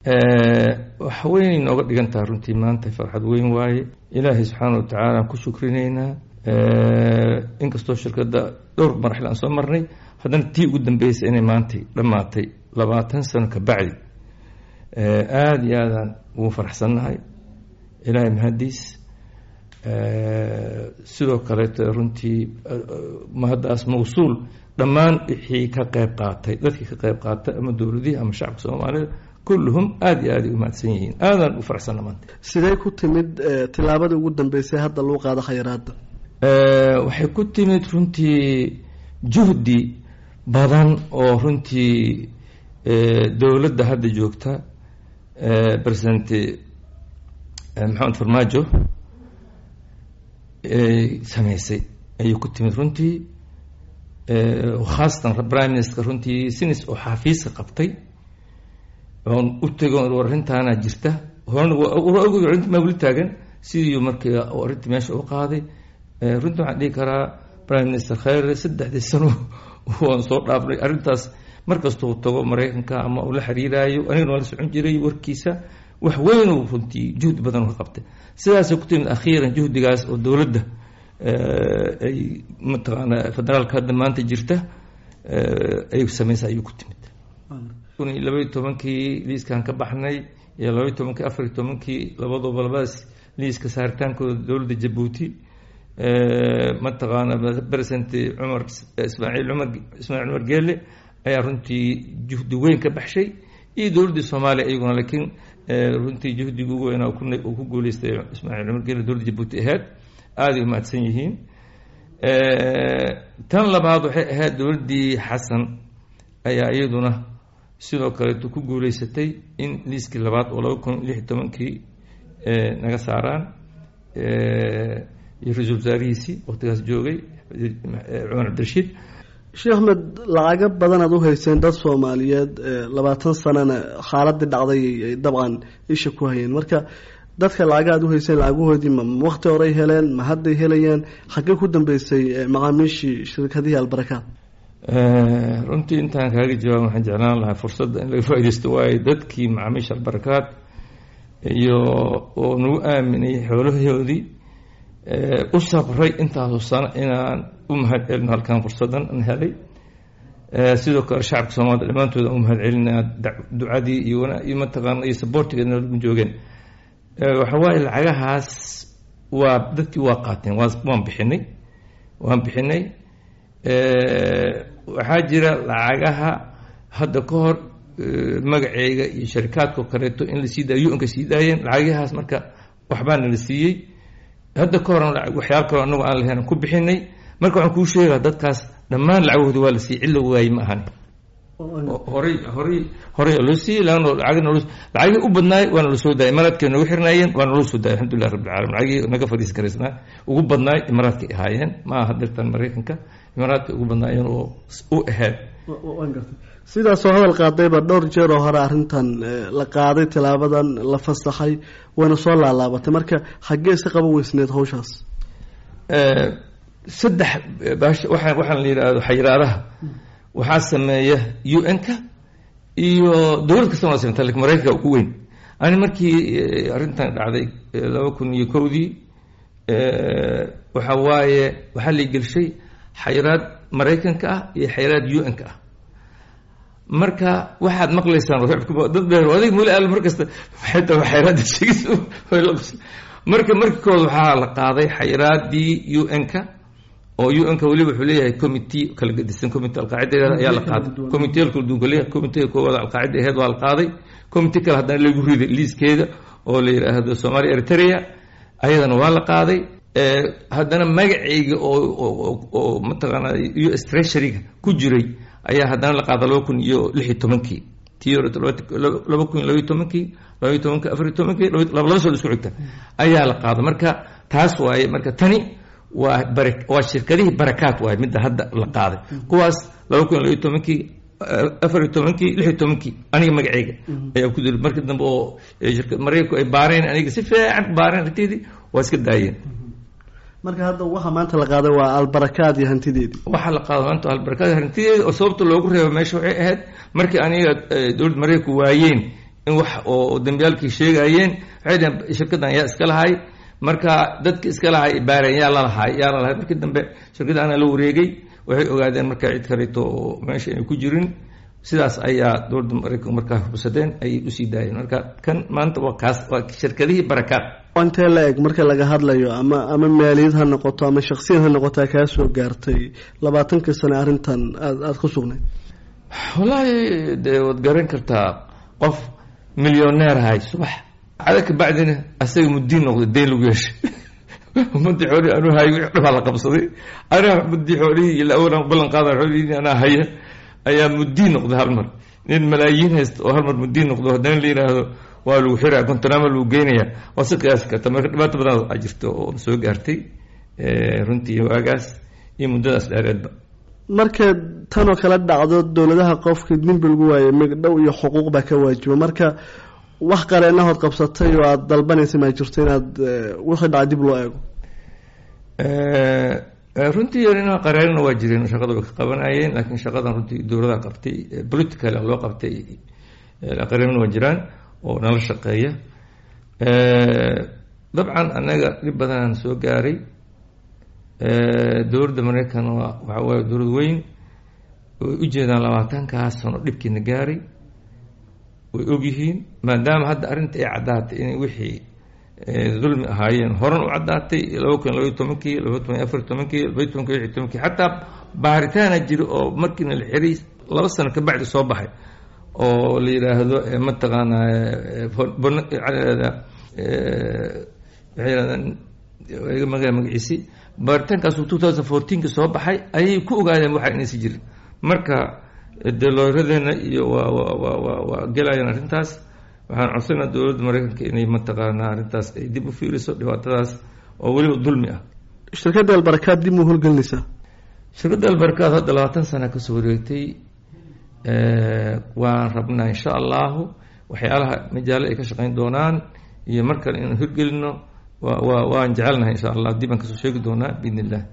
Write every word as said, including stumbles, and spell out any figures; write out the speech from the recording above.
wax weyn inooga dhigan tahay runtii maanta farxad weyn waaye ilaahay subxaana watacaala aan ku shukrinaynaa inkastoo shirkadda dhowr marxil aan soo marnay haddana tii ugu dambeysay inay maantay dhammaatay labaatan sano ka bacdi aada iyo aadaan ugu faraxsannahay ilaahay mahadiis sidoo kaleeto runtii mahaddaas mawsuul dhammaan wixii ka qayb qaatay dadkii ka qayb qaatay ama dowladihii ama shacabka soomaalida kulluhum aada iyo aaday u mahadsan yihiin aadaan u faraxsanna maanta sidee ku timid tillaabadii ugu dambeysay hadda lagu qaado khayraadda waxay ku timid runtii juhdi badan oo runtii dowladda hadda joogta president maxamed farmaajo sameysay ayay ku timid runtii khaasatan prime minister runtii sinis oo xafiiska qabtay oon u tego arrintaana jirta horena waa arrinta maa weli taagan sidii markii arrintii meesha u qaaday runtii waxaan dhihi karaa prime minister khayre saddexdii sano waan soo dhaafnay arrintaas markastoo tago maraykanka ama uu la xiriiraayo anigana waa la socon jiray warkiisa wax weyn uu runtii juhdi badan ka qabtay sidaasay ku timid akhiiran juhdigaas oo dowladda ay mataqaana federaalka hadda maanta jirta ay sameysay ayuu ku timid kun iyo labaiyo tobankii liiskan ka baxnay iyo labaiyo tobankii afar iyo tobankii labaduba labadaas liiska saaritaankooda dowladda jabuuti mataqaana president cumar ismaaciil cumar ismaaciil cumar geele ayaa runtii juhdi weyn ka baxshay iyo dowladdii soomaaliya iyaguna laakiin runtii juhdiga ugu weynaa uu ku guuleystay ismaaciil cumar geele dowladda jabuuti ahayd aaday u mahadsan yihiin tan labaad waxay ahayd dowladdii xasan ayaa iyaduna sidoo kaleeto ku guuleysatay in liiskii labaad oo laba kun lix iyo tobankii naga saaraan iyo ra-iisul wasaarihiisii waqtigaas joogay cumar cabdirashiid sheekh axmed lacago badan aad u hayseen dad soomaaliyeed labaatan sanana xaaladii dhacday ay dabcan isha ku hayeen marka dadka lacaga aad u hayseen lacaguhoodii ma waqti horey heleen ma hadday helayaan xaggee ku dambeysay macaamiishii shirkadihii albarakaad runtii intaan kaaga jawaab waxaan jeclaan lahaa fursadda in laga faaidaysto waayo dadkii macaamiisha albarakaad iyo oo nagu aaminay xoolahoodii u sabray intaasoo sano inaan u mahad celino halkaan fursaddan an helay sidoo kale shacabka soomaalida dhammaantooda u mahad celinaa ducadii iyo iyo mataqaana iyo saboortigeedna lagu joogeen waxa waaye lacagahaas waa dadkii waa qaateen waa waan bixinay waan bixinay waxaa jira lacagaha hadda ka hor magaceyga iyo sharikaadkao kaleeto in la sii daayo u-nka sii daayeen lacagahaas marka waxbaana la siiyey hadda ka horan waxyaal kaloo anagu aan lahayn ku bixinay marka waxaan kuu sheegaa dadkaas dhammaan lacagoodi waa la siiyey cid la waayey ma ahani horey horey horey loo siiyey laano lacagna lacagii u badnaay waana la soo daayay imaaraadkay nagu xirnaayeen waana loo soo daayay alxamdulilah rabbil caalamiin lacagii naga fadhiisan karaysnaa ugu badnaay imaaraadkay ahaayeen ma aha dirtan maraykanka imaaraadkay ugu badnaayeen oo u ahayd sidaasoo hadal qaadayba dhowr jeer oo hore arrintan la qaaday tilaabadan la fasaxay wayna soo laalaabatay marka xaggee iska qaban weysneed hawshaas saddex baash waxaan waxaan la yidhaahdo xayiraadaha waxaa sameeya u n-ka iyo dowlad kasta waa sameyta lakin maraykanka ugu weyn ani markii arrintan dhacday laba kun iyo kowdii waxa waaye waxaa la gelshay xayiraad maraykanka ah iyo xayiraad u n-ka ah marka waxaad maqlaysaan dad beer adig muli al markasta xitaa xayiraada sheegis marka markii waxaa la qaaday xayiraadii u n-ka oo u n-ka weliba wuxuu leeyahay committee kala gedisan committee alqaacida ayaa la qaaday committee kala duwan leeyahay committee koowaad alqaacida ahayd waa la qaaday committee kale haddana lagu riday liiskeeda oo la yidhaahdo Soomaaliya Eritrea ayadana waa la qaaday haddana magacayga oo oo mataqaana U S Treasury-ga ku jiray ayaa haddana la qaaday laba kun iyo lix iyo tobankii tii laba kun iyo laba iyo tobankii laba iyo tobankii afar iyo tobankii laba soo isku xigta ayaa la qaaday marka taas waaye marka tani waa barak waa shirkadihii barakaad waaye midda hadda la qaaday kuwaas laba kun iyo laba iyo tobankii afar iyo tobankii lix iyo tobankii aniga magacayga ayaa ku dilay markii dambe oo shirkad maraykanku ay baareen aniga si fiican baareen ratiidii waa iska daayeen marka hadda waxa maanta la qaaday waa albarakaad iyo hantideedii waxa la qaaday maanta albarakaad iyo hantideedii oo sababta loogu reebo meesha waxay ahayd markii aniga dowladda maraykanku waayeen in wax oo dambiyaalkii sheegayeen waxay dhaheen shirkaddan yaa iska lahay marka dadki iska lahay baareen yaa lalahay yaa lalahay markii dambe shirkadda ana la wareegay waxay ogaadeen marka cid kaleeto oo meesha inay ku jirin sidaas ayaa dowladda maraykanka markaa hubsadeen ayay usii daayeen marka kan maanta waa kaas waa shirkadihii barakaad intee la eg marka laga hadlayo ama ama maaliyad ha noqoto ama shakhsiyan ha noqotaa kaa soo gaartay labaatankii sane arrintan aad aada ku sugnayd wallaahi dee waad garan kartaa qof milyoneer ahay subax cada ka bacdina asaga muddiin noqday deen lagu yeeshay ummadii xoolihii anuu hayo wixii dhabaa la qabsaday anaa muddii xoolihii ila awalan ballan qaada xoolihii anaa haya ayaa muddiin noqday hal mar nin malaayiin haysta oo hal mar muddiin noqdo haddana la yidhaahdo waa lagu xiraya kontonaama lagu geynaya waa si qiyaasi karta marka dhibaato badan a jirto oo soo gaartay runtii waagaas iyo muddadaas dheereedba marka tanoo kala dhacdo dowladaha qofkii dembi lagu waayay magdhow iyo xuquuq baa ka waajiba marka wax qareenahood qabsatay oo aada dalbanaysa maa jirto inaad wixii dhaca dib loo eego runtii inaa qareerana waa jireen shaqada way ka qabanayeen laakiin shaqadan runtii dowladaha qabtay political loo qabtay qareerana waa jiraan oo nala shaqeeya dabcan annaga dhib badanaan soo gaaray dowladda maraykan waa waxa waaye dowlad weyn way u jeedaan labaatankaas sano dhibkiina gaaray way ogyihiin maadaama hadda arrinta ay caddaatay inay wixii dulmi ahaayeen horan u caddaatay laba kun labaiy tobankii laba kun afar tobankii labaiy tobankii lixi tobankii xataa baaritaana jira oo markiina la xiray laba sano ka bacdi soo baxay oo la yidhaahdo mataqaanaa waxay yidhahdaan maga magaciisi baaritaankaas two thousand fourteenki soo baxay ayay ku ogaadeen waxa inaysi jirin marka dee looyaradeena iyo waa waa waa waa waa gelayaan arrintaas waxaan codsanaa dowladda maraykanka inay mataqaanaa arrintaas ay dib u fiiriso dhibaatadaas oo weliba dulmi ah shirkadda albarakaad dib mu howlgelinaysaa shirkadda albarakaad hadda labaatan sana kasoo wareegtay waan rabnaa insha allahu waxyaalaha majaalo ay ka shaqeyn doonaan iyo markale inaan hirgelino wa wa waan jecelnahay insha allah dib aan kasoo sheegi doonaa biidn illah